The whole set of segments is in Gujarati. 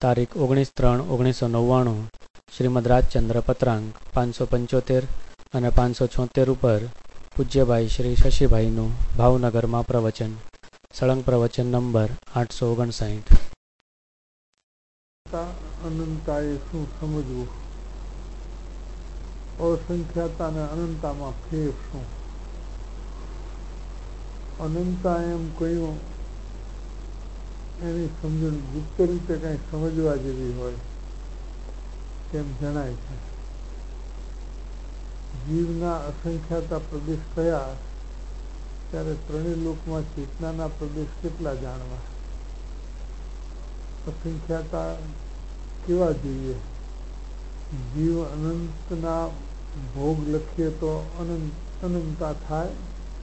તારીખ 19/3/1999 શ્રીમદ રાજચંદ્ર પત્રાંક 575 અને 576 ઉપર પૂજ્યભાઈ શ્રી શશીભાઈનું ભાવનગરમાં પ્રવચન. સળંગ પ્રવચન નંબર 859. અનંતાએ શું સમજવું? અસંખ્યાતા અને અનંતામાં ફેર શું? અનંતા એમ કહ્યું એની સમજણ ગુપ્ત રીતે કઈ સમજવા જેવી હોય તેમ જણાય છે. જીવના અસંખ્યાતા પ્રદેશ કયા ત્યારે ત્રણેય લોકમાં ચેતનાના પ્રદેશ કેટલા જાણવા? અસંખ્યાતા કેવા જોઈએ? જીવ અનંતના ભોગ લખીએ તો અનંતા થાય?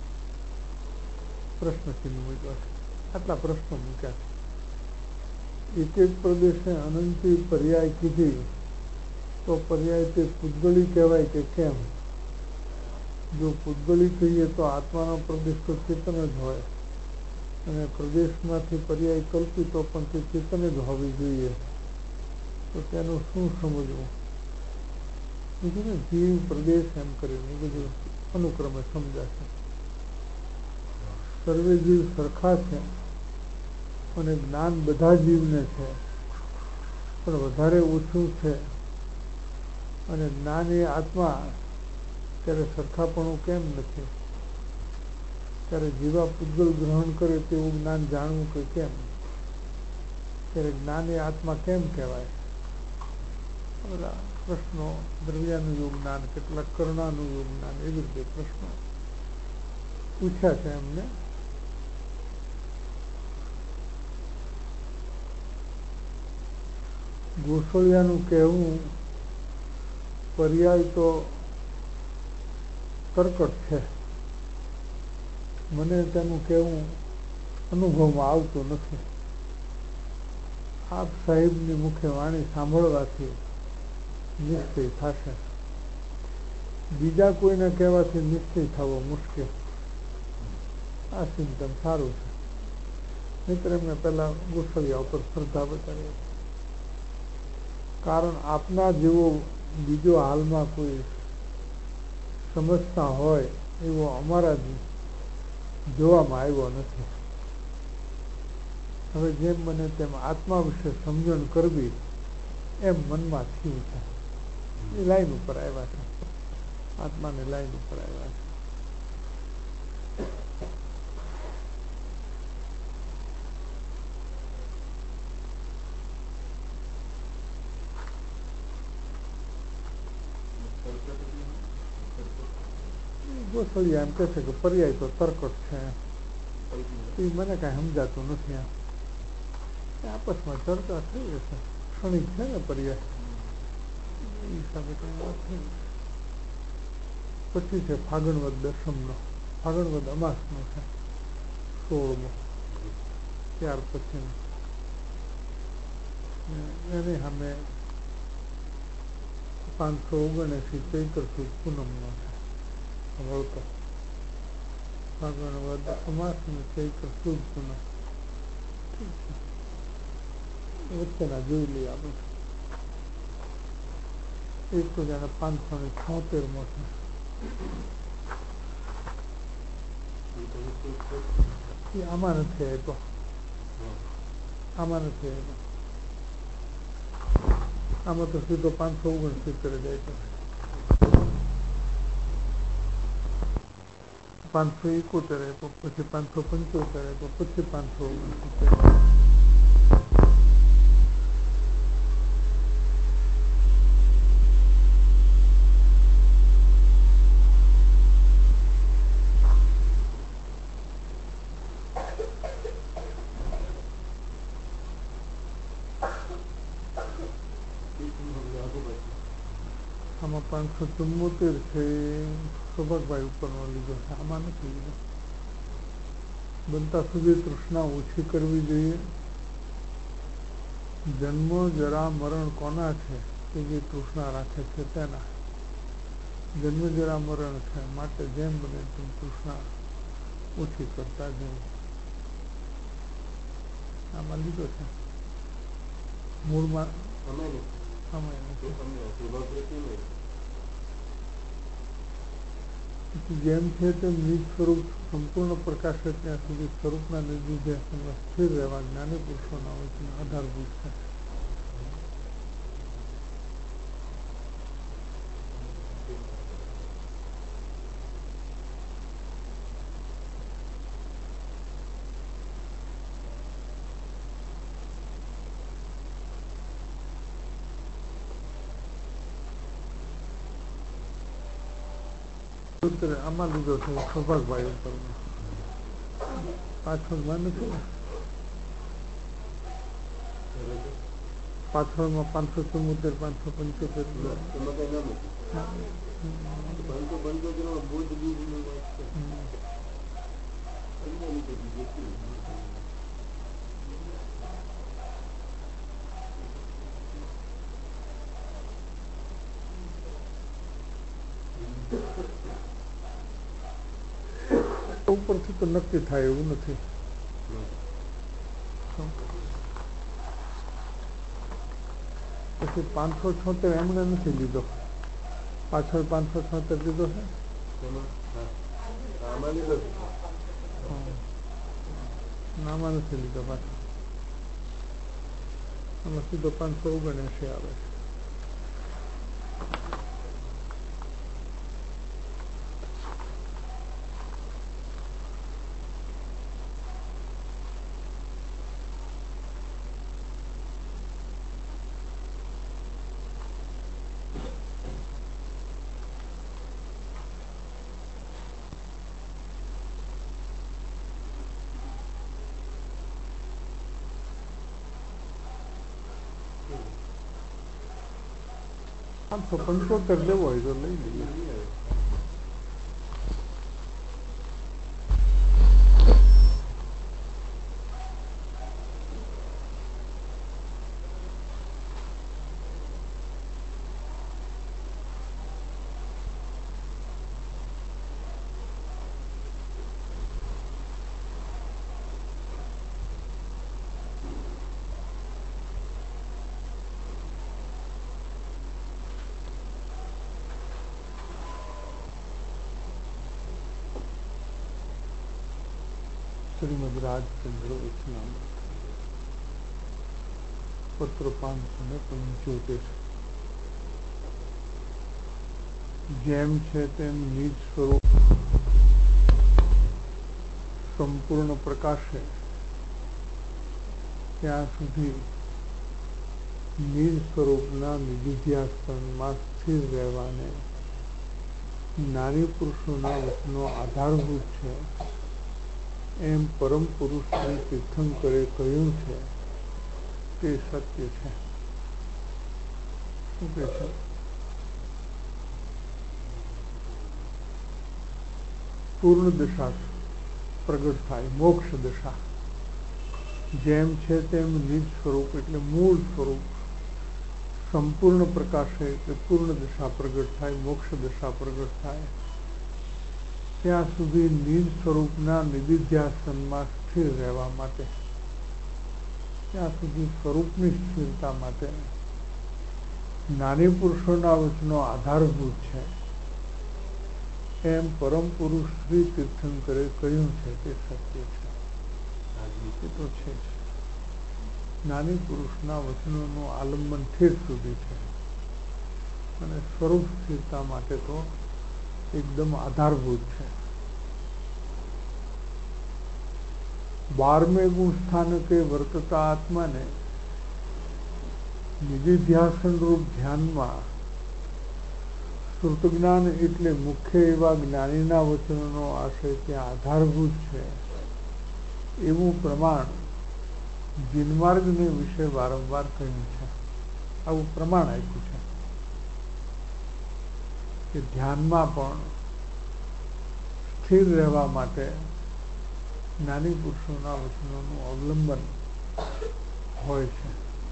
પ્રશ્ન ચિહ્ન મૂક્યો છે. આટલા પ્રશ્નો મૂક્યા છે. એક એક પ્રદેશને અનંતી પર્યાય કીધી તો પર્યાય તે પૂતગળી કહેવાય કે કેમ? જો પૂતગળી કહીએ તો આત્માનો પ્રદેશ તો ચેતન જ હોય અને પ્રદેશમાંથી પર્યાય કલ્પિતો પણ તે ચેતન જ હોવી જોઈએ. તો તેનું શું સમજવું? બીજું ને જીવ પ્રદેશ એમ કરીને બધું અનુક્રમે સમજાશે. સર્વે જીવ સરખા છે અને જ્ઞાન બધા જીવને છે, પણ વધારે ઓછું છે. અને જ્ઞાન એ આત્મા, ત્યારે સરખાપણું કેમ નથી? ત્યારે જીવા પૂતગલ ગ્રહણ કરે તેવું જ્ઞાન જાણવું કે કેમ? ત્યારે જ્ઞાન એ આત્મા કેમ કહેવાય? બધા પ્રશ્નો, દ્રવ્યાનું યોગદાન, કેટલાક કરુણાનું યોગદાન, એવી રીતે પ્રશ્નો પૂછ્યા છે એમને. ગોસળિયાનું કહેવું પર્યાય તો તરકટ છે. મને તેનું કહેવું અનુભવમાં આવતું નથી. આપ સાહેબની મુખે વાણી સાંભળવાથી નિશ્ચય થશે. બીજા કોઈને કહેવાથી નિશ્ચય થવો મુશ્કેલ. આ ચિંતન સારું છે. મિત્ર એમને પહેલા ગોસળિયા ઉપર શ્રદ્ધા બતાવી. કારણ આપના જેવો બીજો હાલમાં કોઈ સમજતા હોય એવો અમારા જોવામાં આવ્યો નથી. હવે જેમ બને તેમ આત્મા વિશે સમજણ કરવી એમ મનમાં થયું છે. એ લાઈન ઉપર આવ્યા છે. આત્માની લાઈન ઉપર આવ્યા છે. ગોસળિયા એમ કહે છે કે પર્યાય તો તરકટ છે. એ મને કાંઈ સમજાતું નથી. આપસમાં ચર્ચા થઈ હશે. ક્ષણિક છે ને પર્યાય, એ હિસાબે કઈ વાત થઈ. પછી છે ફાગણવદ દશમનો, ફાગણવદ અમાસનો છે 16મો. ત્યાર પછી એની સામે 579 ચૈત્ર સુદ પૂનમનો છે. વળતો ફાગણવદ અમાસ અને ચૈત્ર સુદ પૂનમ વચ્ચેના જોઈ લઈએ આપણે. એક તો જાણે 576મો છે. એ આમાં નથી આવ્યો. આમાં નથી આવ્યો. આમાં તો સીધો 569 જાય છે. 571 આપ્યો, પછી 575 આપ્યો, પછી 569. આમાં 574 છે. સૌભાગભાઈ ઉપરનો લીધો છે. આમાં નથી લીધો. બનતા સુધી તૃષ્ણા ઓછી કરવી જોઈએ. જન્મ જરા મરણ કોના છે? કે જે તૃષ્ણા રાખે છે તેના. જન્મ જરા મરણ છે, માટે જેમ બને તેમ તૃષ્ણા ઓછી કરતા જવું. આમાં લીધો છે. મૂળમાં જેમ છે તેમ નિજ સ્વરૂપ સંપૂર્ણ પ્રકાશે ત્યાં સુધી સ્વરૂપના નિધિધ્યાસનમાં સ્થિર રહેવા જ્ઞાની પુરુષોના વચનો આધારભૂત છે. આમાં લીધો છે સૌભાગભાઈ ઉપર પાછળમાં નથી ને, પાછળમાં 574 575 ઉપરથી તો નક્કી થાય એવું નથી. પછી 576 એમણે નથી લીધો, પાછળ 576 લીધો છે. નામાં નથી લીધો પાછળ, આમાં સીધો 579 આવે છે. તો 75 લેવો હોય તો લઈ લઈએ. શ્રીમદ રાજચંદ્ર વચનામૃત પત્ર 575. જેમ છે તેમ નિજ સ્વરૂપ સંપૂર્ણ પ્રકાશે ત્યાં સુધી નિજ સ્વરૂપના નિધિધ્યાસનમાં સ્થિર રહેવાને જ્ઞાની પુરુષોના વચનો આધારભૂત છે એમ પરમ પુરુષ શ્રી તીર્થંકરે કહ્યું છે તે સત્ય છે. શું કહે છે? પૂર્ણ દશા પ્રગટ થાય, મોક્ષ દશા. જેમ છે તેમ નિજ સ્વરૂપ એટલે મૂળ સ્વરૂપ સંપૂર્ણ પ્રકાશે એટલે પૂર્ણ દશા પ્રગટ થાય, મોક્ષ દશા પ્રગટ થાય ત્યાં સુધી નિજ સ્વરૂપના નિધિધ્યાસનમાં સ્થિર રહેવા માટે, ત્યાં સુધી સ્વરૂપની સ્થિરતા માટે જ્ઞાની પુરુષોના વચનો આધારભૂત છે એમ પરમ પુરુષ શ્રી તીર્થંકરે કહ્યું છે તે સત્ય છે. એ તો છે જ. જ્ઞાની પુરુષના વચનોનું આલંબન ઠેર સુધી છે અને સ્વરૂપ સ્થિરતા માટે તો એકદમ આધારભૂત છે. 12મે ગુણ સ્થાનકે વર્તતા આત્માને નિધિધ્યાસન રૂપ ધ્યાનમાં શ્રુત જ્ઞાન એટલે મુખ્ય એવા જ્ઞાનીના વચનોનો આશય ત્યાં આધારભૂત છે એવું પ્રમાણ જીનમાર્ગને વિશે વારંવાર કહ્યું છે. આવું પ્રમાણ આપ્યું છે કે ધ્યાનમાં પણ સ્થિર રહેવા માટે જ્ઞાની પુરુષોના વચનોનું અવલંબન હોય છે.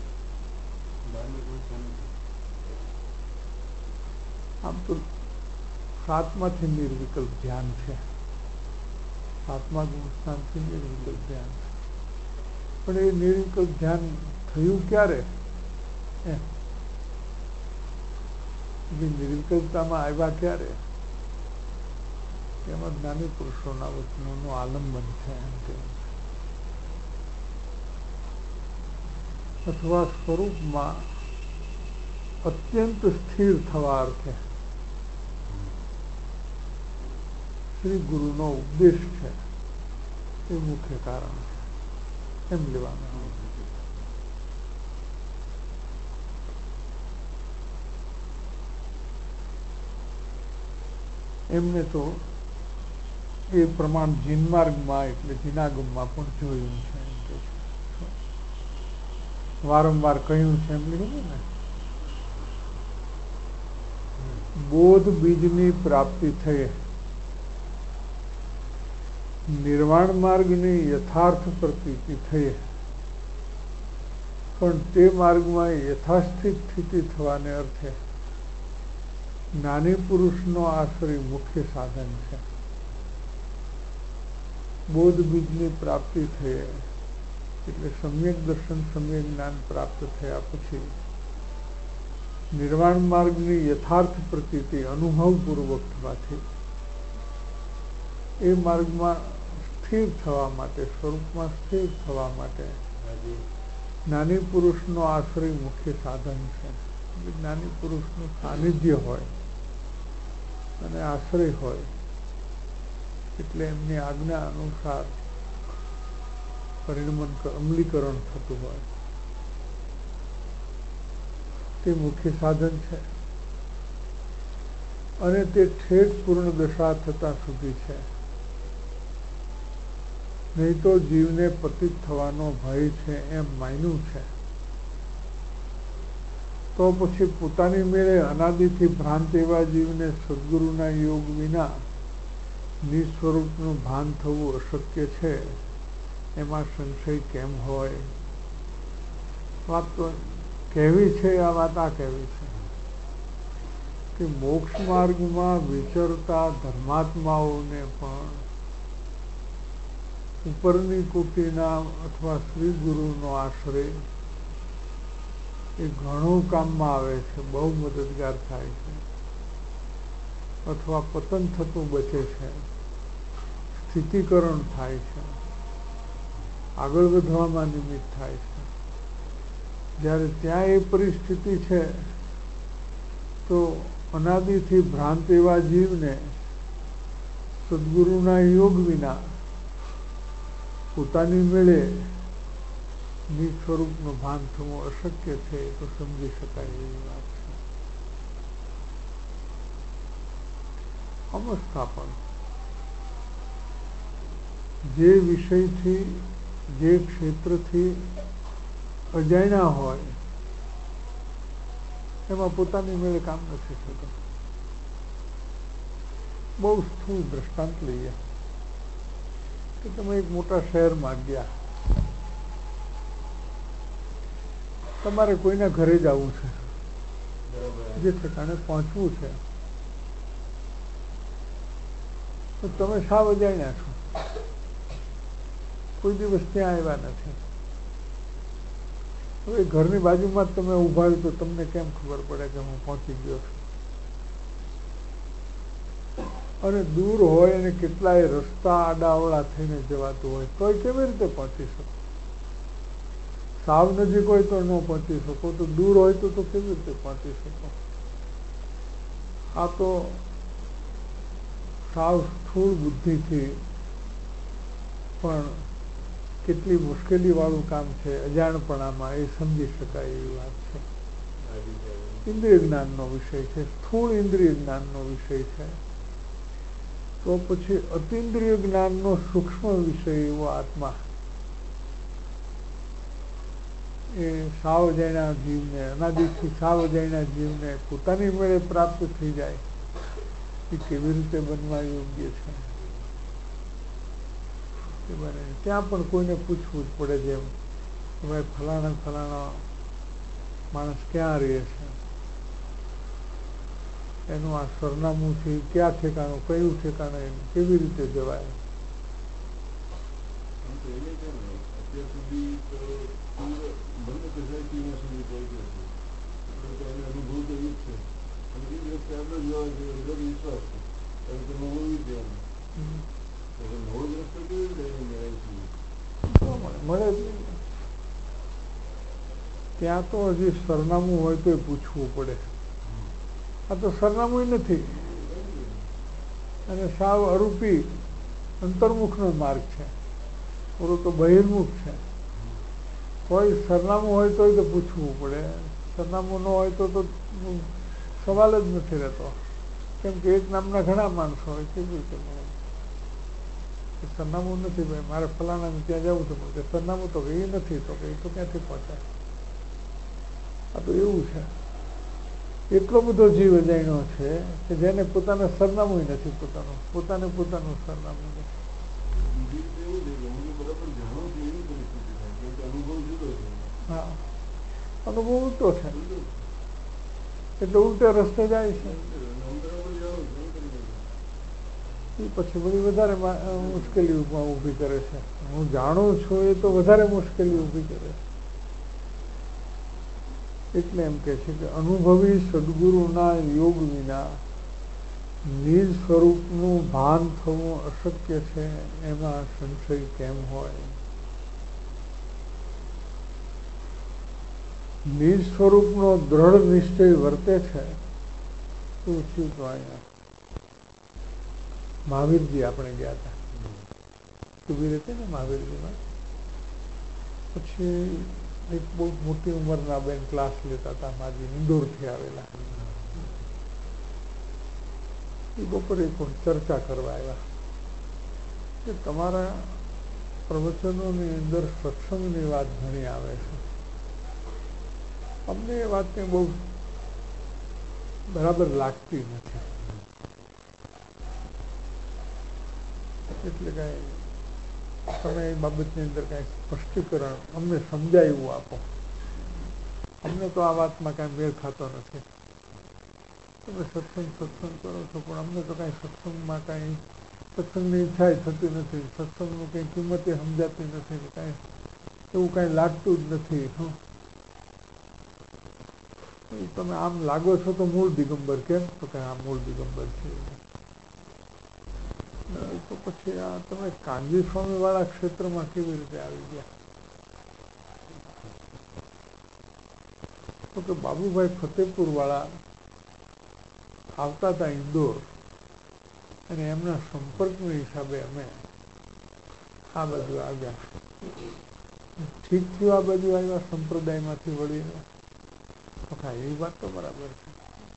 આમ તો 7માંથી નિર્વિકલ્પ ધ્યાન છે, 7મા ગુણસ્થાનથી નિર્વિકલ્પ ધ્યાન છે. પણ એ નિર્વિકલ્પ ધ્યાન થયું ક્યારે? એમ નિર્વિકલ્પતામાં આવ્યા ક્યારે? એમાં જ્ઞાની પુરુષોના વચનોનું આલંબન છે એમ કે, અથવા સ્વરૂપમાં અત્યંત સ્થિર થવા અર્થે શ્રી ગુરુનો ઉપદેશ છે એ મુખ્ય કારણ છે એમ લેવાનું. એમને તો એ પ્રમાણ જીનમાર્ગમાં એટલે જીનાગમમાં પણ જોયું છે એમ કે છે. વારંવાર કહ્યું છે એમ લીધું ને, બોધ બીજની પ્રાપ્તિ થઈ, નિર્વાણ માર્ગની યથાર્થ પ્રતીતિ થઈ, પણ તે માર્ગમાં યથાસ્થિત સ્થિતિ થવાને અર્થે જ્ઞાની પુરુષનો આશ્રય મુખ્ય સાધન છે. બોધ બીજની પ્રાપ્તિ થઈ એટલે સમ્યક દર્શન સમ્યક જ્ઞાન પ્રાપ્ત થયા પછી નિર્વાણ માર્ગની યથાર્થ પ્રતીતિ અનુભવપૂર્વક થવાથી એ માર્ગમાં સ્થિર થવા માટે, સ્વરૂપમાં સ્થિર થવા માટે જ્ઞાની પુરુષનો આશ્રય મુખ્ય સાધન છે. જ્ઞાની પુરુષનું સાનિધ્ય હોય અને આશ્રય હોય એટલે એમની આજ્ઞા અનુસાર પરિણમન અમલીકરણ થતું હોય તે મુખ્ય સાધન છે. અને તે ઠેઠ પૂર્ણ દશા થતા સુધી છે. નહીં તો જીવને પતિત થવાનો ભય છે એમ માન્યું છે તો પછી પોતાની મેળે અનાદિથી ભ્રાંત એવા જીવને સદગુરુના યોગ વિના નિસ્વરૂપનું ભાન થવું અશક્ય છે એમાં સંશય કેમ હોય? વાત તો કહેવી છે, આ વાત આ કહેવી છે કે મોક્ષ માર્ગમાં વિચરતા ધર્માત્માઓને પણ ઉપરની કોટીના અથવા શ્રી ગુરુનો આશ્રય એ ઘણું કામમાં આવે છે, બહુ મદદગાર થાય છે. અથવા પતન થતું બચે છે, સ્થિતિકરણ થાય છે, આગળ વધવામાં નિમિત્ત થાય છે. જ્યારે ત્યાં એ પરિસ્થિતિ છે તો અનાદિથી ભ્રાંત એવા જીવને સદગુરુના યોગ વિના પોતાની મેળે નિસ્વરૂપનું ભાન થવું અશક્ય છે તો સમજી શકાય એવી વાત છે. અવસ્થા પણ જે વિષયથી, જે ક્ષેત્રથી અજાણ્યા હોય એમાં પોતાની મેળે કામ નથી થતું. બહુ સ્થૂળ દ્રષ્ટાંત લઈએ કે તમે એક મોટા શહેરમાં ગયા, તમારે કોઈના ઘરે જવું છે, જે ઠેકાણે પહોંચવું છે, તો તમે સાવ અજાણ્યા છો, કોઈ દિવસ ત્યાં આવ્યા નથી. હવે ઘરની બાજુમાં જ તમે ઉભા હોય તો તમને કેમ ખબર પડે કે હું પહોંચી ગયો છું? અને દૂર હોય અને કેટલાય રસ્તા આડાઅવળા થઈને જવાતું હોય તો કેવી રીતે પહોંચી શકો? સાવ નજીક હોય તો ન પહોંચી શકો, તો દૂર હોય તો કેવી રીતે પહોંચી શકો? આ તો સાવ સ્થૂળ બુદ્ધિથી પણ કેટલી મુશ્કેલી વાળું કામ છે અજાણપણામાં, એ સમજી શકાય એવી વાત છે. ઇન્દ્રિય જ્ઞાનનો વિષય છે, સ્થૂળ ઇન્દ્રિય જ્ઞાનનો વિષય છે. તો પછી અતિન્દ્રિય જ્ઞાનનો સૂક્ષ્મ વિષય એવો આત્મા એ સાવ અજાણ્યા જીવને, અનાદિથી સાવ અજાણ્યા જીવને પોતાની મેળે પ્રાપ્ત થઈ જાય એ કેવી રીતે બનવા યોગ્ય છે? ત્યાં પણ કોઈને પૂછવું જ પડે, જેમ કે ભાઈ ફલાણા માણસ ક્યાં રહે છે, એનું આ સરનામું છે, ક્યાં ઠેકાણું, કયું ઠેકાણે, કેવી રીતે જવાય? અનુભવ તો એ જ છે. અને એ દિવસે આપણે જોવા જોઈએ દૃઢ વિશ્વાસ છે. હવે તમે બોલવી દેવાનું. નવો જ રસ્તો કેવી રીતે મળે જ નહીં. ત્યાં તો હજી સરનામું હોય તો પૂછવું પડે. આ તો સરનામું નથી, અને સાવ અરૂપી અંતર્મુખનો માર્ગ છે. પૂરું તો બહિર્મુખ છે. કોઈ સરનામું હોય તો પૂછવું પડે. સરનામું ન હોય તો સવાલ જ નથી રહેતો. કેમ કે એક નામના ઘણા માણસો હોય. કેવી રીતે મળે? સરનામું નથી, ભાઈ મારે ફલાણા ત્યાં જવું છે, પણ સરનામું તો એ નથી, તો એ તો ક્યાંથી પહોંચાય? આ તો એવું છે. એટલો બધો જીવ અજાણ્યો છે કે જેને પોતાનું સરનામું નથી, પોતાનું સરનામું નથી. હા, અનુભવ ઉલટો છે, એટલે ઉલટે રસ્તે જાય છે. એ પછી બધી વધારે મુશ્કેલી ઊભી કરે છે. હું જાણું છું એ તો વધારે મુશ્કેલી ઊભી કરે છે. એટલે એમ કે છે કે અનુભવી સદગુરુના યોગ વિના નિજ સ્વરૂપનું ભાન થવું અશક્ય છે. એમાં સંશય કેમ હોય? નિજ સ્વરૂપનો દ્રઢ નિશ્ચય વર્તે છે. શું થયું તો અહીંયા મહાવીરજી આપણે ગયા હતા, ઉભી રહેતી ને મહાવીરજીમાં. પછી એક બહુ મોટી ઉંમરના બેન ક્લાસ લેતા હતા, માજી ઇન્દોરથી આવેલા. એ બપોરે ચર્ચા કરવા આવ્યા કે તમારા પ્રવચનોની અંદર સત્સંગની વાત ઘણી આવે છે. અમને એ વાતને બહુ બરાબર લાગતી નથી. એટલે કઈ તમે એ બાબતની અંદર કઈ સ્પષ્ટીકરણ અમને સમજાય એવું આપો. અમને તો આ વાતમાં કઈ મેળ ખાતો નથી. તમે સત્સંગ કરો છો, પણ અમને તો કઈ સત્સંગમાં કઈ સત્સંગની ઈચ્છા થતી નથી. સત્સંગનું કઈ કિંમતે સમજાતી નથી. કઈ એવું કઈ લાગતું જ નથી. તમે આમ લાગો છો તો મૂળ દિગંબર. કેમ? તો કઈ આ મૂળ દિગંબર છે. તો પછી આ તમે કાનજી સ્વામી વાળા ક્ષેત્રમાં કેવી રીતે આવી ગયા? તો કે બાબુભાઈ ફતેપુર વાળા આવતા હતા ઇન્દોર, અને એમના સંપર્કના હિસાબે અમે આ બાજુ આવ્યા. ઠીક થયું આ બાજુ આવ્યા સંપ્રદાયમાંથી વળીને. એ વાત તો બરાબર છે.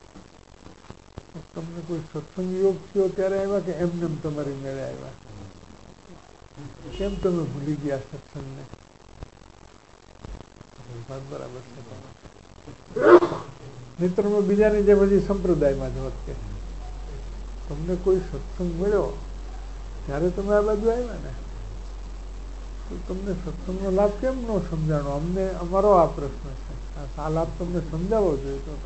તમને કોઈ સત્સંગ યોગ થયો ત્યારે આવ્યા કે એમને તમારી મેળે આવ્યા? કેમ તમે ભૂલી ગયા સત્સંગને? વાત બરાબર છે. મિત્ર બીજાની જેમ હજી સંપ્રદાયમાં જ હોત કે તમને કોઈ સત્સંગ મળ્યો ત્યારે તમે આ બાજુ આવ્યા ને, તો તમને સત્સંગનો લાભ કેમ ન સમજાણો? અમને અમારો આ પ્રશ્ન છે. આ લાભ તમને સમજાવવો જોઈએ. તો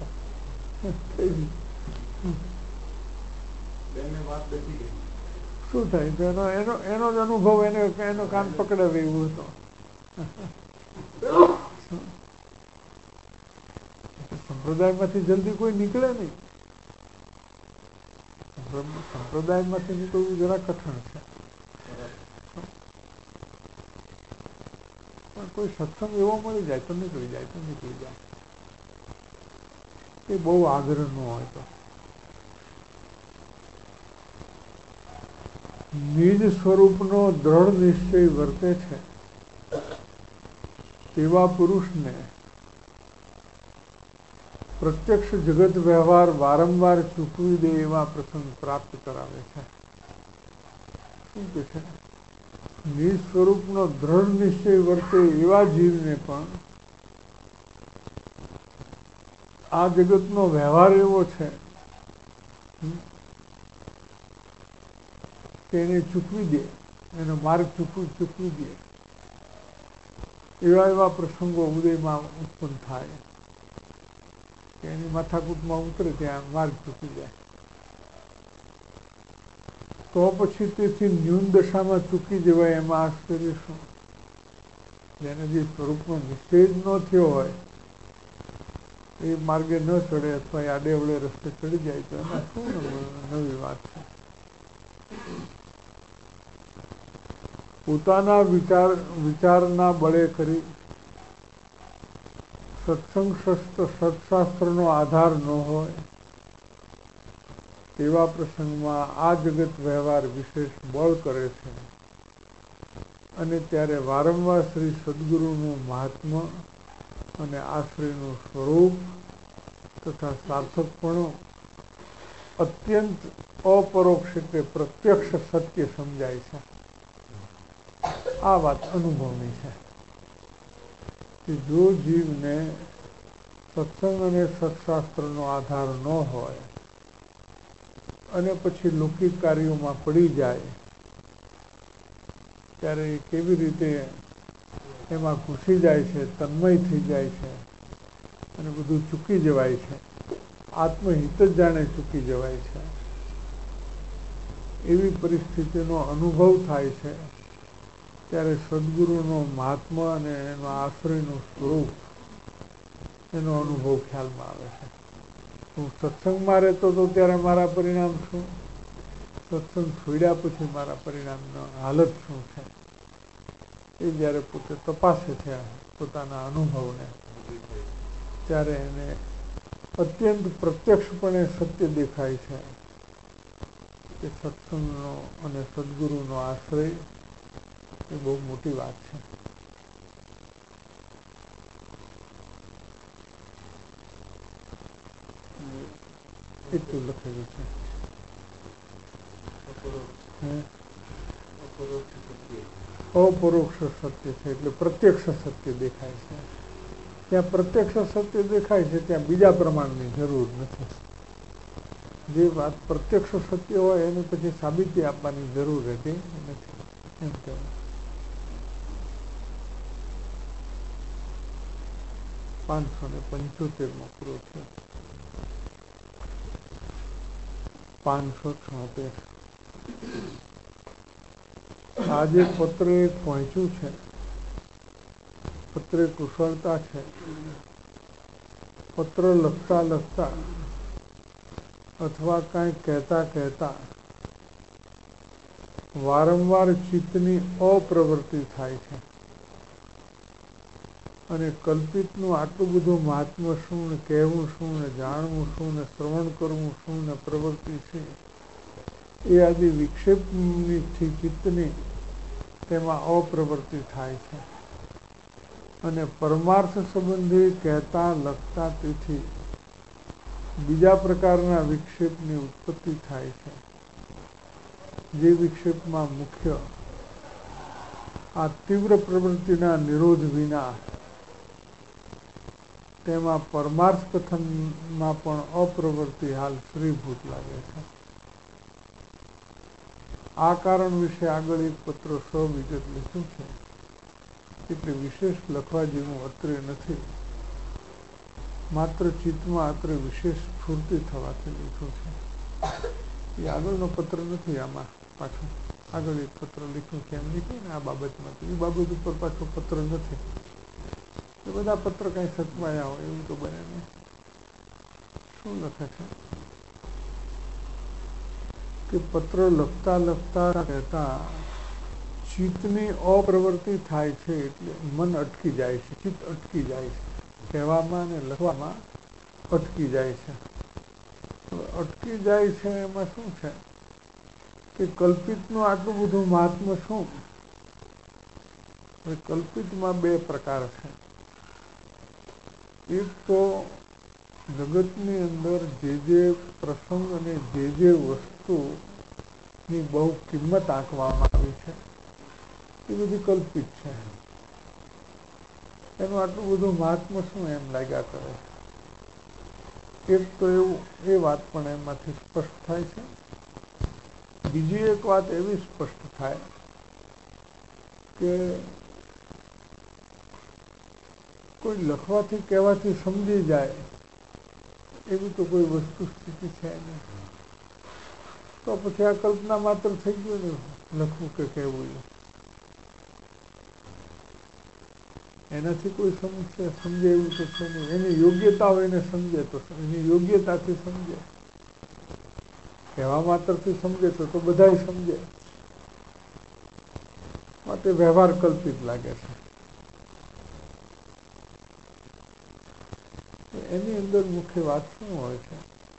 શું થાય? તો એનો જ અનુભવ એનો કાન પકડાવે એવું હતો. સંપ્રદાયમાંથી જલ્દી કોઈ નીકળે નહીં. સંપ્રદાયમાંથી નીકળવું જરા કઠણ છે. પણ કોઈ સત્સંગ એવો મળી જાય તો નીકળી જાય. એ બહુ આગ્રહ ન હોય તો. નિજ સ્વરૂપનો દ્રઢ નિશ્ચય વર્તે છે તેવા પુરુષને પ્રત્યક્ષ જગત વ્યવહાર વારંવાર ચૂકવી દે એવા પ્રસંગ પ્રાપ્ત કરાવે છે. શું કે છે? નિજ સ્વરૂપનો દ્રઢ નિશ્ચય વર્તે એવા જીવને પણ આ જગતનો વ્યવહાર એવો છે કે એને ચૂકવી દે, એનો માર્ગ ચૂકવી દે એવા પ્રસંગો ઉદયમાં ઉત્પન્ન થાય કે એની માથાકૂટમાં ઉતરે ત્યાં માર્ગ ચૂકી જાય. તો પછી તેથી ન્યૂન દશામાં ચૂકી જવાય એમાં આશ્ચર્ય શું? જેને જે સ્વરૂપનો નિશ્ચય જ ન થયો હોય એ માર્ગે ન ચડે અથવા એ આડેવડે રસ્તે ચડી જાય તો એમાં શું નવી વાત છે? પોતાના વિચારના બળે કરી સત્સંગ સત્શાસ્ત્રનો આધાર ન હોય તેવા પ્રસંગમાં આ જગત વ્યવહાર વિશેષ બળ કરે છે અને ત્યારે વારંવાર શ્રી સદગુરુનું મહાત્મ્ય અને આશ્રયનું સ્વરૂપ તથા સાર્થકપણું અત્યંત અપરોક્ષ એટલે પ્રત્યક્ષ સત્ય સમજાય છે. આ વાત અનુભવની છે કે જો જીવને સત્સંગ અને સત્શાસ્ત્રનો આધાર ન હોય અને પછી લૌકિક કાર્યોમાં પડી જાય ત્યારે કેવી રીતે એમાં ઘૂસી જાય છે, તન્મય થઈ જાય છે અને બધું ચૂકી જવાય છે, આત્મહિત જ જાણે ચૂકી જવાય છે. એવી પરિસ્થિતિનો અનુભવ થાય છે ત્યારે સદગુરુનો મહાત્મા અને એનો આશ્રયનું સ્વરૂપ એનો અનુભવ ખ્યાલમાં આવે છે. હું સત્સંગમાં રહેતો હતો ત્યારે મારા પરિણામ શું, સત્સંગ છોડ્યા પછી મારા પરિણામનો હાલત શું છે, એ જ્યારે પોતે તપાસે છે પોતાના અનુભવને ત્યારે એને અત્યંત પ્રત્યક્ષપણે સત્ય દેખાય છે કે સત્સંગનો અને સદગુરુનો આશ્રય એ બહુ મોટી વાત છે. એટલું લખેલું છે. અપરોક્ષ સત્ય છે એટલે પ્રત્યક્ષ સત્ય દેખાય છે. ત્યાં પ્રત્યક્ષ સત્ય દેખાય છે ત્યાં બીજા પ્રમાણની જરૂર નથી. જે વાત પ્રત્યક્ષ સત્ય હોય એની પછી સાબિતી આપવાની જરૂર રહેતી નથી એમ કહેવાય. 575 પૂરો છે. 576 આજે પત્ર એક પહોંચ્યું છે. પત્રે કુશળતા છે. પત્ર લખતા લખતા અથવા કંઈ કહેતા વારંવાર ચિત્તની અપ્રવૃત્તિ થાય છે અને કલ્પિતનું આટલું બધું મહાત્મ્ય શું ને કહેવું શું ને જાણવું શું ને શ્રવણ કરવું શું ને પ્રવૃત્તિ છે એ આદિ વિક્ષેપની ચિત્તની તેમાં અપ્રવૃત્તિ થાય છે અને પરમાર્થ સંબંધી કહેતા લખતા તેથી બીજા પ્રકારના વિક્ષેપની ઉત્પત્તિ થાય છે. જે વિક્ષેપમાં મુખ્ય આ તીવ્ર પ્રવૃત્તિના નિરોધ વિના તેમાં પરમાર્થ કથનમાં પણ અપ્રવૃત્તિ હાલ શ્રીભૂત લાગે છે. આ કારણ વિશે આગળ એક પત્ર સવિગત લખ્યું છે એટલે વિશેષ લખવા જેવું અત્રે નથી. માત્ર ચિત્તમાં અત્રે વિશેષ સ્ફૂર્તિ થવાથી લીધું છે. એ આગળનો પત્ર નથી. આમાં પાછું આગળ એક પત્ર લીધું છે એમ લીધું ને આ બાબતમાં. એ બાબત ઉપર પાછો પત્ર નથી. એ બધા પત્ર કઈ સચવાયા હોય એવું તો બને નહીં. શું લખે છે કે પત્ર લખતા લખતા કહેતા ચિત્તની અપ્રવૃત્તિ થાય છે એટલે મન અટકી જાય છે, ચિત્ત અટકી જાય છે, કહેવામાં અને લખવામાં અટકી જાય છે. અટકી જાય છે એમાં શું છે કે કલ્પિતનું આટલું બધું મહાત્મ્ય શું. હવે કલ્પિતમાં બે પ્રકાર છે. એક તો જગતની અંદર જે પ્રસંગ અને જે વસ્તુની બહુ કિંમત આંકવામાં આવી છે એ બધી કલ્પિત છે. એનું આટલું બધું મહાત્મ્ય શું એમ લાગ્યા કરે છે. એક તો એવું એ વાત પણ એમાંથી સ્પષ્ટ થાય છે. બીજી એક વાત એવી સ્પષ્ટ થાય કે કોઈ લખવાથી કહેવાથી સમજી જાય એવી તો કોઈ વસ્તુ સ્થિતિ છે નહીં. તો પછી આ કલ્પના માત્ર થઈ ગયું ને લખવું કે કહેવું. એનાથી કોઈ સમજે એવું તો છે નહીં. એની યોગ્યતા હોય એને સમજે તો એની યોગ્યતાથી સમજે. કહેવા માત્રથી સમજે તો બધાય સમજે. માટે વ્યવહાર કલ્પિત લાગે છે. એની અંદર મુખ્ય વાત શું હોય છે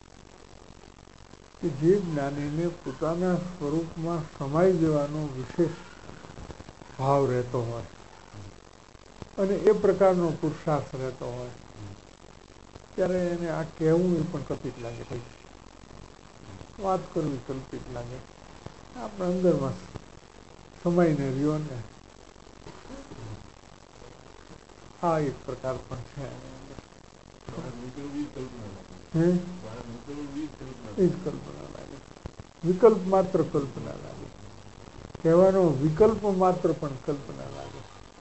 કે જે જ્ઞાનીને પોતાના સ્વરૂપમાં સમાઈ જવાનો વિશેષ ભાવ રહેતો હોય અને એ પ્રકારનો પુરુષાર્થ રહેતો હોય ત્યારે એને આ કહેવું એ પણ કલ્પિત લાગે. વાત કરવી કલ્પિત લાગે. આપણે અંદરમાં સમાઈને રહ્યો ને આ એક પ્રકાર પણ છે. કલ્પના લાગે. વિકલ્પ માત્ર કલ્પના લાગે. કહેવાનો વિકલ્પ માત્ર પણ કલ્પના લાગે.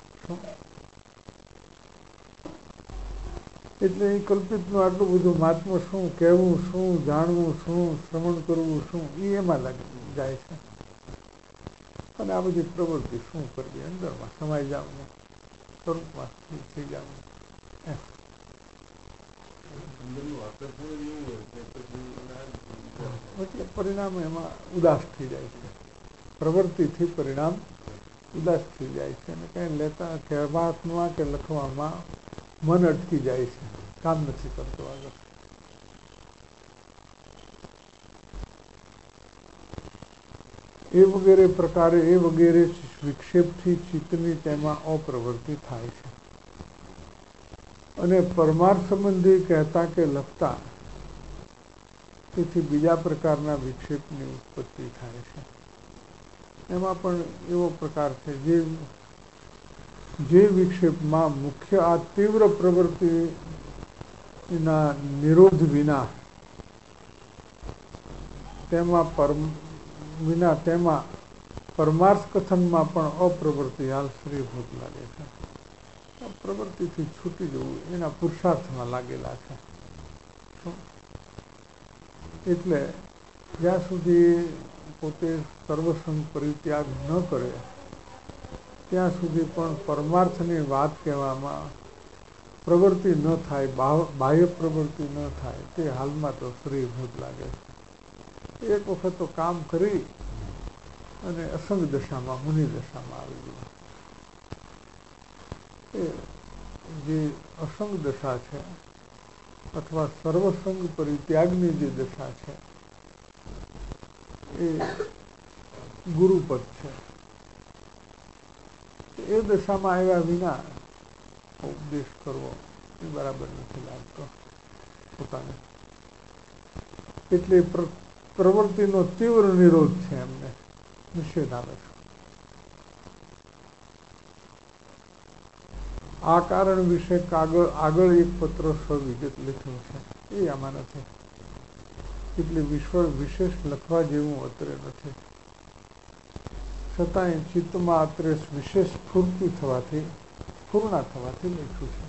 એટલે એ કલ્પિતનું આટલું બધું મહાત્મ શું કહેવું, શું જાણવું, શું શ્રવણ કરવું, શું એ એમાં જાય છે. અને આ બધી પ્રવૃત્તિ શું કરવી, અંદરમાં સમાઈ જવું, સ્વરૂપમાં થઈ જવું. એટલે પરિણામ એમાં ઉદાસ થઈ જાય છે. પ્રવૃત્તિથી પરિણામ ઉદાસ થઈ જાય છે અને કંઈ લેતા કહેવામાં કે લખવામાં મન અટકી જાય છે. કામ નથી કરતો આગળ. એ વગેરે પ્રકારે એ વગેરે વિક્ષેપથી ચિત્તની તેમાં અપ્રવૃત્તિ થાય છે અને પરમાર્થ સંબંધી કહેતા કે લખતા તેથી બીજા પ્રકારના વિક્ષેપની ઉત્પત્તિ થાય છે. એમાં પણ એવો પ્રકાર છે જે વિક્ષેપમાં મુખ્ય આ તીવ્ર પ્રવૃત્તિના નિરોધ વિના તેમાં પરમાર્થ કથનમાં પણ અપ્રવૃત્તિ હાલ શ્રીભૂત લાગે છે. પ્રવૃત્તિથી છૂટી જવું એના પુરુષાર્થમાં લાગેલા છે. એટલે જ્યાં સુધી પોતે સર્વસંગ પરિત્યાગ ન કરે ત્યાં સુધી પણ પરમાર્થની વાત કહેવામાં પ્રવૃત્તિ ન થાય, બાહ્ય પ્રવૃત્તિ ન થાય તે હાલમાં તો શ્રીભૂત લાગે છે. એક વખત તો કામ કરી અને અસંગ દશામાં મુનિ દશામાં આવી ગયું. એ જે અસંગ દશા છે અથવા સર્વસંગ પરિત્યાગની જે દશા છે એ ગુરુપદ છે. એ દશામાં આવ્યા વિના ઉપદેશ કરવો એ બરાબર નથી લાગતો પોતાને. એટલે પ્રવૃત્તિનો તીવ્ર નિરોધ છે, એમને નિષેધ આવે છે. આ કારણ વિશે આગળ એક પત્ર સવિગત લખ્યો છે. એ આમાં નથી. એટલે વિશેષ લખવા જેવું અત્રે નથી. છતાંય ચિત્તમાં અત્રે વિશેષ સ્ફૂર્ણા થવાથી લખ્યું છે.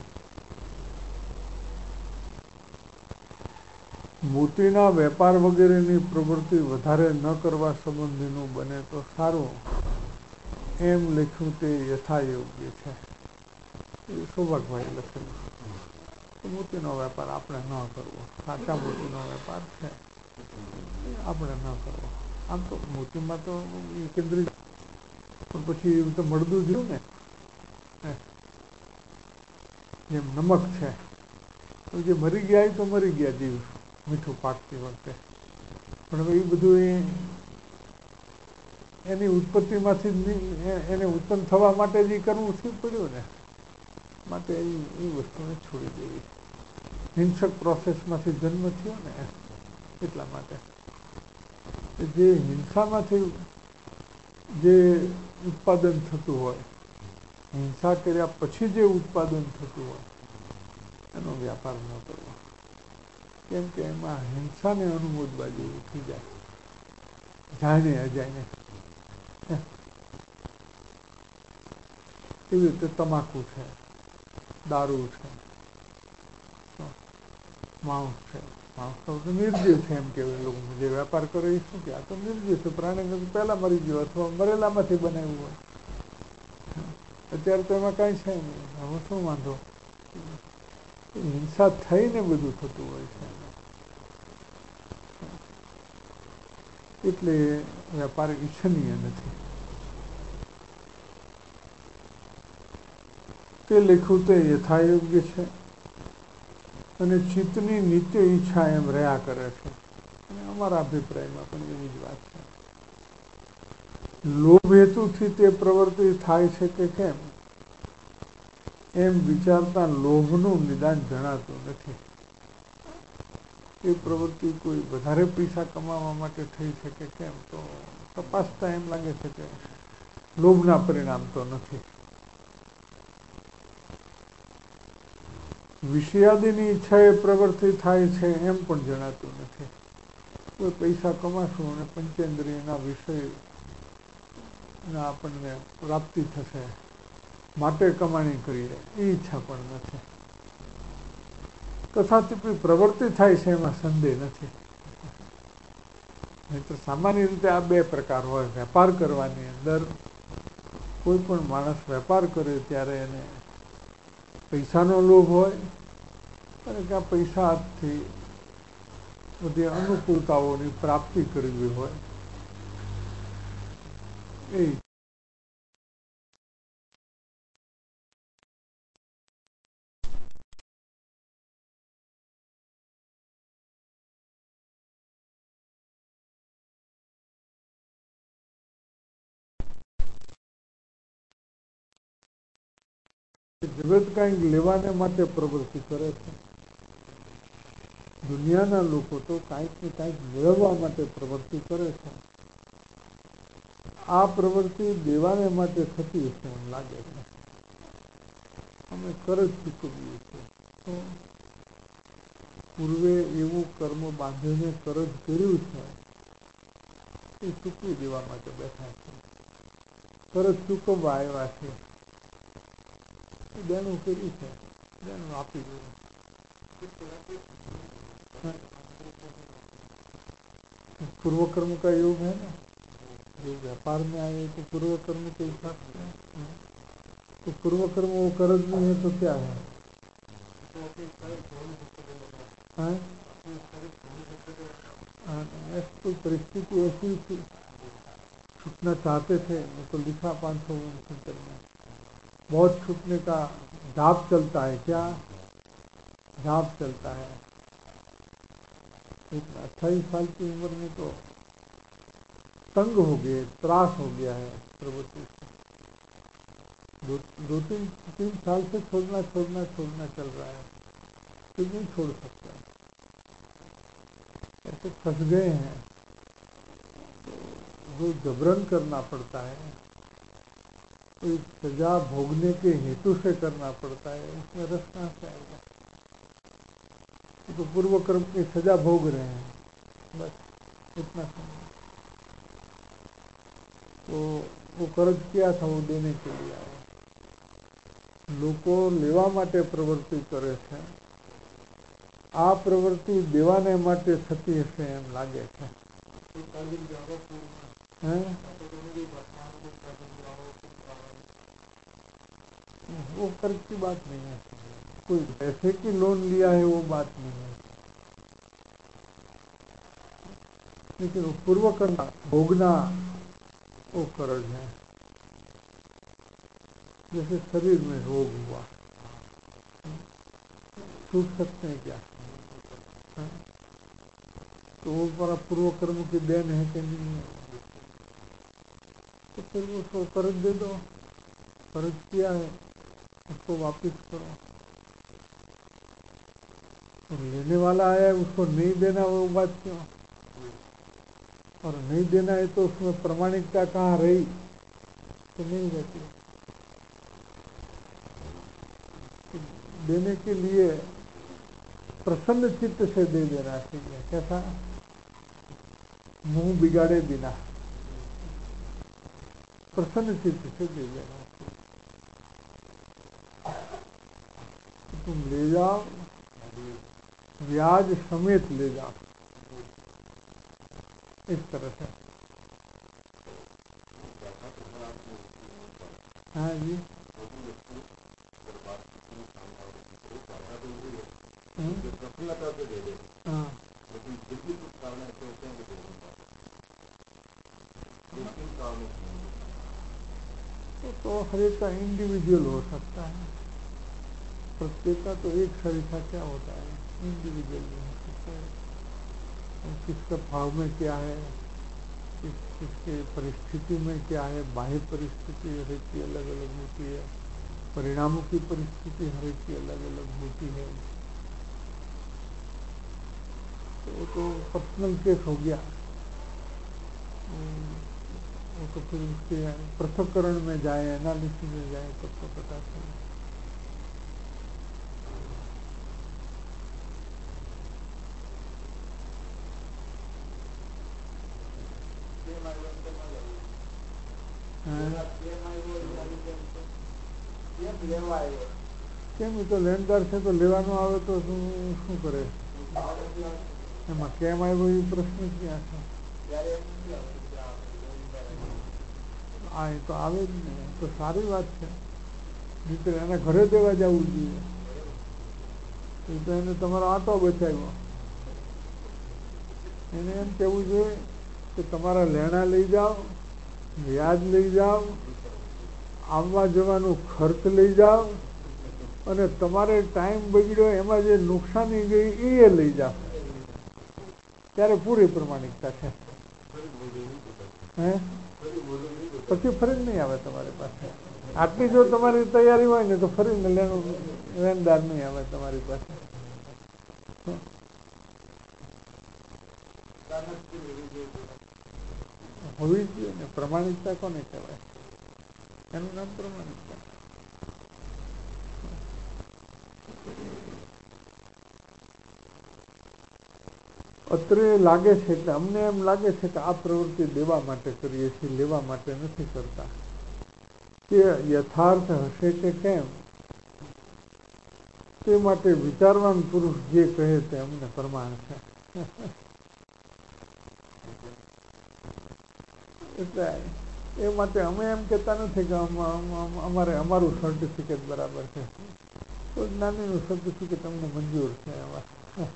મોતીના વેપાર વગેરેની પ્રવૃત્તિ વધારે ન કરવા સંબંધીનું બને તો સારું એમ લખ્યું તે યથાયોગ્ય છે. એ સૌભાગભાઈ લખેલું. મોતીનો વેપાર આપણે ન કરવો. સાચા મોતીનો વેપાર છે આપણે ન કરવો. આમ તો મોતીમાં તો કેન્દ્રિત પણ પછી એવું તો મળતું જોયું ને, જેમ નમક છે જે મરી ગયા તો મરી ગયા જીવ મીઠું પાકતી વખતે, પણ હવે એ બધું એની ઉત્પત્તિમાંથી એને ઉત્પન્ન થવા માટે જ કરવું પડ્યું ને. માટે એ વસ્તુને છોડી દેવી. હિંસક પ્રોસેસમાંથી જન્મ થયો ને એટલા માટે. જે હિંસામાંથી જે ઉત્પાદન થતું હોય, હિંસા કર્યા પછી જે ઉત્પાદન થતું હોય એનો વ્યાપાર ન કરવો. કેમ કે એમાં હિંસાને અનુમોદવા જેવું થઈ જાય, જાણે અજાણે. એવી રીતે તમાકુ છે, દારૂ છે, માંસ છે. માંસ તો નિર્જીવ છે એમ કેવાય. લોકો જે વેપાર કરે એ શું કે આ તો નિર્જીવ છે, પ્રાણી પહેલા મરી ગયો અથવા મરેલામાંથી બનાવ્યું હોય. અત્યારે તો એમાં કાંઈ છે નહીં, એમાં શું વાંધો? હિંસા થઈને બધું થતું હોય છે, એટલે વેપાર ઈચ્છનીય નથી. તે લખ્યું તે યથાયોગ્ય છે અને ચિત્તની નિત્ય ઈચ્છા એમ રહ્યા કરે છે. અને અમારા અભિપ્રાયમાં પણ એવી જ વાત છે. લોભ હેતુથી તે પ્રવૃત્તિ થાય છે કે કેમ એમ વિચારતા લોભનું નિદાન જણાતું નથી. એ પ્રવૃત્તિ કોઈ વધારે પૈસા કમાવા માટે થઈ છે કે કેમ, તો તપાસતા એમ લાગે છે કે લોભના પરિણામ તો નથી. વિષયાદિની ઈચ્છા એ પ્રવૃત્તિ થાય છે એમ પણ જણાતું નથી. કોઈ પૈસા કમાશું અને પંચેન્દ્રિયના વિષયના આપણને પ્રાપ્તિ થશે માટે કમાણી કરીએ, એ ઈચ્છા પણ નથી. તથાથી પ્રવૃત્તિ થાય છે એમાં સંદેહ નથી. નહીં તો સામાન્ય રીતે આ બે પ્રકાર હોય. વેપાર કરવાની અંદર કોઈ પણ માણસ વેપાર કરે ત્યારે એને પૈસાનો લોભ હોય અને ત્યાં પૈસાથી બધી અનુકૂળતાઓની પ્રાપ્તિ કરવી હોય. એ જગત કંઈક લેવાને માટે પ્રવૃત્તિ કરે છે. દુનિયાના લોકો તો કાંઈક ને કાંઈક મેળવવા માટે પ્રવૃત્તિ કરે છે. આ પ્રવૃત્તિ દેવાને માટે થતી હશે એમ લાગે છે. અમે કરજ ચૂકવીએ છીએ. તો પૂર્વે એવું કર્મ બાંધીને કરજ કર્યું છે એ ચૂકવી દેવા માટે બેઠા છે. કરજ ચૂકવવા આવ્યા છે. દેણું કર્યું છે, દેણું આપી દેવું. पूर्व कर्म का योग है ना, जो व्यापार में आए तो पूर्व कर्म के हिसाब से, तो पूर्व कर्म वो कर्ज नहीं है तो क्या है? कोई परिस्थिति ऐसी थी, छूटना चाहते थे, तो लिखा 569 में बहुत छूटने का झाप चलता है. क्या झाप चलता है? 28 साल की उम्र में तो तंग हो गए, त्रास हो गया है प्रवृत्ति से. दो तीन साल से छोड़ना चल रहा है, फिर नहीं छोड़ सकता. ऐसे फंस गए हैं तो जो जबरन करना पड़ता है, कोई सजा भोगने के हेतु से करना पड़ता है, उसमें रस कहाँ से आएगा? तो पूर्व कर्म की सजा भोग रहे हैं, बस इतना समझ. तो वो कर्ज किया था, वो देने के लिए आया. લોકો લેવા માટે પ્રવૃત્તિ કરે છે. આ પ્રવૃત્તિ દેવાને માટે થતી હશે એમ લાગે છે. वो कर्ज की बात नहीं है. कोई पैसे की लोन लिया है वो बात नहीं है. लेकिन वो पूर्व कर्म भोगना वो कर्ज है. जैसे शरीर में रोग हुआ, छूट सकते हैं क्या? तो वो पूर्व कर्म की देन है कि नहीं है? तो फिर उसको कर्ज दे दो. कर्ज किया है उसको वापस करो. और लेने वाला आया है उसको नहीं देना, वो बात क्यों? और नहीं देना है तो उसमें प्रामाणिकता कहाँ रही? तो नहीं रहती. देने के लिए प्रसन्न चित्त से दे देना चाहिए. कैसा? मुंह बिगाड़े बिना प्रसन्न चित्त से दे देना चाहिए. तुम ले जाओ, ब्याज समेत ले जाओ, इस तरह से. हाँ जी. પ્રફુલ્લતા તો દે દે हाँ लेकिन जितनी कुछ कारण है तो उसमें भी लेकिन कारण तो हर एक का इंडिविजुअल हो सकता है, प्रत्येक का तो एक शरीर क्या होता है, इंडिविजुअल हो सकता है। किसका भाव में क्या है, किसके परिस्थिति में क्या है, बाह्य परिस्थिति हर एक की अलग अलग होती है, परिणामों की परिस्थिति हर एक की अलग अलग होती है। तो पर्सनल केस हो गया, वो तो फिर उसके पृथक्करण में जाए, एनालिसिस में जाए तब तो पता चले। કેમ એ તો લેણદાર છે તો લેવાનો આવે તો શું કરે, એમાં કેમ આવ્યો એ પ્રશ્ન ક્યાં છે? હા એ તો આવે જ ને, તો સારી વાત છે, નહીંતર એના ઘરે દેવા જવું જોઈએ. એ તો એને તમારો આટો બચાવ્યો. એને એમ કહેવું જોઈએ કે તમારા લેણા લઈ જાઓ, વ્યાજ લઈ જાઓ, આવવા જવાનું ખર્ચ લઈ જાઓ, અને તમારે ટાઈમ બગડ્યો એમાં જે નુકસાની ગઈ એ લઈ જાઓ, ત્યારે પૂરી પ્રમાણિકતા છે. હે પછી ફરી નહીં આવે તમારી પાસે. આટલી જો તમારી તૈયારી હોય ને તો ફરીને લેણદાર નહીં આવે તમારી પાસે. હોવી જોઈએ ને. પ્રમાણિકતા કોને કહેવાય? એનું નામ પ્રમાણિકતા. અત્રે લાગે છે કે અમને એમ લાગે છે કે આ પ્રવૃત્તિ દેવા માટે કરીએ છીએ, લેવા માટે નથી કરતા. તે યથાર્થ હશે કે કેમ તે માટે વિચારવાન પુરુષ જે કહે તે અમને પ્રમાણ છે. એટલે એ માટે અમે એમ કહેતા નથી કે અમારે અમારું સર્ટિફિકેટ બરાબર છે, તો જ્ઞાનીનું સર્ટિફિકેટ અમને મંજૂર છે. એમાં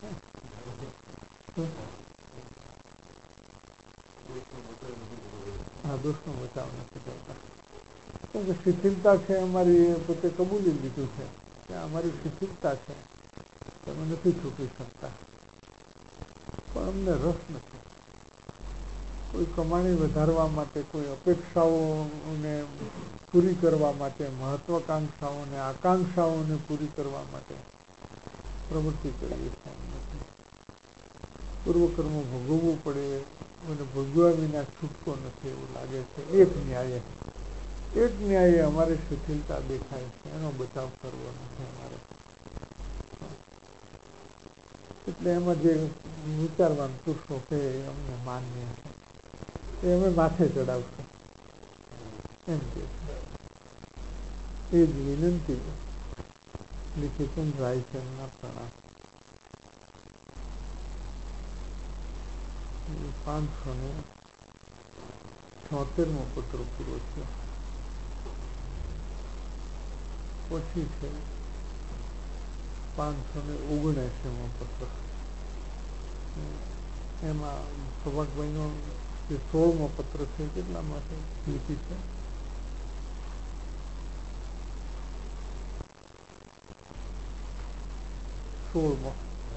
હા, દોષનો બચાવ નથી કરતા. કેમ કે શિથિલતા છે અમારી, એ પોતે કબૂલી લીધું છે કે અમારી શિથિલતા છે, તમે નથી છૂટી શકતા. પણ અમને રસ નથી. કોઈ કમાણી વધારવા માટે, કોઈ અપેક્ષાઓને પૂરી કરવા માટે, મહત્વાકાંક્ષાઓને, આકાંક્ષાઓને પૂરી કરવા માટે પ્રવૃત્તિ કરીએ છીએ. પૂર્વકર્મ ભોગવવું પડે અને ભોગવ્યા વિના છૂટકો નથી એવું લાગે છે. એક ન્યાયે અમારે શિથિલતા દેખાય છે, એનો બચાવ કરવો નથી અમારે. એટલે એમાં જે વિચારવાન પુરુષો છે એ અમને માન્ય છે, એ અમે માથે ચડાવશું એમ કે એ જ વિનંતી લિખિતમ રાયચંદના પ્રણામ. 576મો પત્ર પૂરો થયો. પછી છે 579મો પત્ર. એમાં સૌભાગભાઈનો જે 16મો પત્ર છે કેટલા માટે લિખિત છે? 16મો.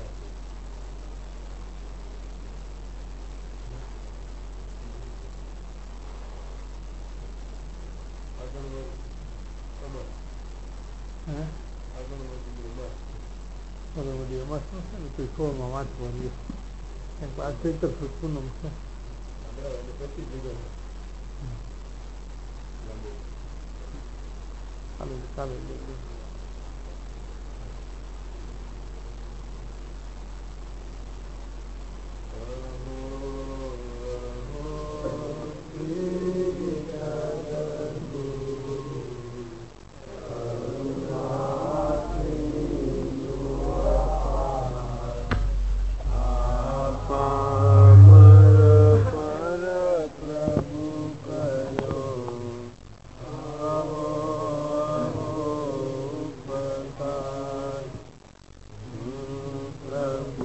માં વાંચવાનું આ ચૈત્ર પૂનમ છે. ચાલે